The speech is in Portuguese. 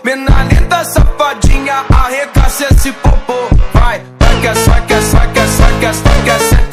Mina linda, safadinha, arregaça esse popô. Vai, vai que é, vai que é, vai que é, vai que é, vai que é.